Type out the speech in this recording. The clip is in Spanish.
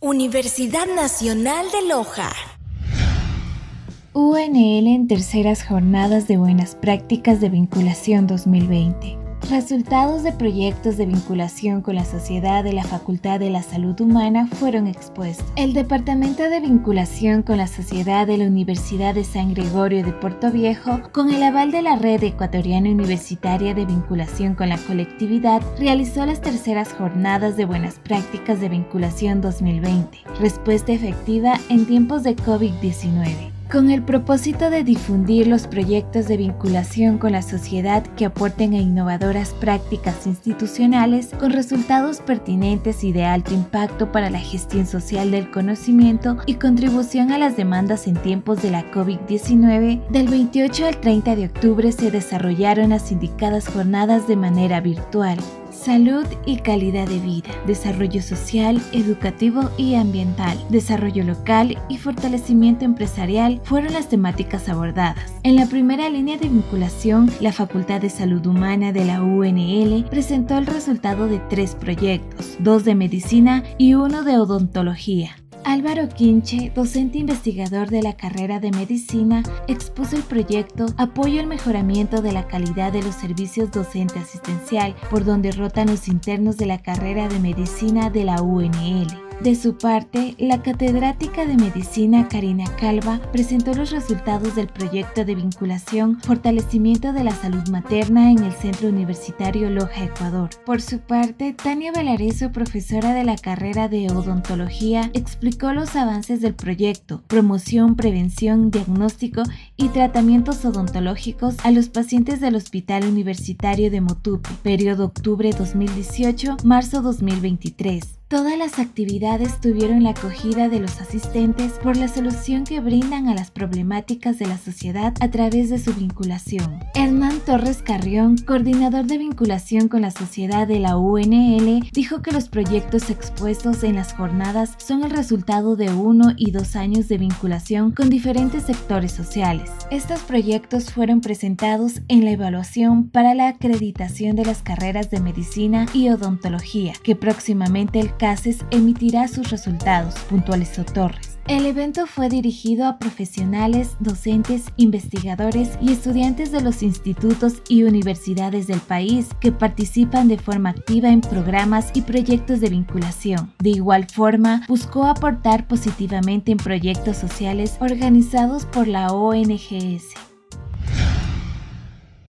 Universidad Nacional de Loja. UNL en terceras jornadas de buenas prácticas de vinculación 2020. Resultados de proyectos de vinculación con la sociedad de la Facultad de la Salud Humana fueron expuestos. El Departamento de Vinculación con la Sociedad de la Universidad de San Gregorio de Puerto Viejo, con el aval de la Red Ecuatoriana Universitaria de Vinculación con la Colectividad, realizó las terceras jornadas de buenas prácticas de vinculación 2020, respuesta efectiva en tiempos de COVID-19. Con el propósito de difundir los proyectos de vinculación con la sociedad que aporten a innovadoras prácticas institucionales con resultados pertinentes y de alto impacto para la gestión social del conocimiento y contribución a las demandas en tiempos de la COVID-19, del 28 al 30 de octubre se desarrollaron las indicadas jornadas de manera virtual. Salud y calidad de vida, desarrollo social, educativo y ambiental, desarrollo local y fortalecimiento empresarial fueron las temáticas abordadas. En la primera línea de vinculación, la Facultad de Salud Humana de la UNL presentó el resultado de 3 proyectos, 2 de medicina y 1 de odontología. Álvaro Quinche, docente investigador de la carrera de Medicina, expuso el proyecto Apoyo al mejoramiento de la calidad de los servicios docente asistencial, por donde rotan los internos de la carrera de Medicina de la UNL. De su parte, la catedrática de Medicina Karina Calva presentó los resultados del proyecto de vinculación Fortalecimiento de la Salud Materna en el Centro Universitario Loja, Ecuador. Por su parte, Tania Valarezo, profesora de la carrera de Odontología, explicó los avances del proyecto, promoción, prevención, diagnóstico y tratamientos odontológicos a los pacientes del Hospital Universitario de Motupe, periodo octubre 2018-marzo 2023. Todas las actividades tuvieron la acogida de los asistentes por la solución que brindan a las problemáticas de la sociedad a través de su vinculación. Hernán Torres Carrión, coordinador de vinculación con la sociedad de la UNL, dijo que los proyectos expuestos en las jornadas son el resultado de 1 y 2 años de vinculación con diferentes sectores sociales. Estos proyectos fueron presentados en la evaluación para la acreditación de las carreras de medicina y odontología, que próximamente el CASES emitirá sus resultados, puntualizó Torres. El evento fue dirigido a profesionales, docentes, investigadores y estudiantes de los institutos y universidades del país que participan de forma activa en programas y proyectos de vinculación. De igual forma, buscó aportar positivamente en proyectos sociales organizados por la ONGS.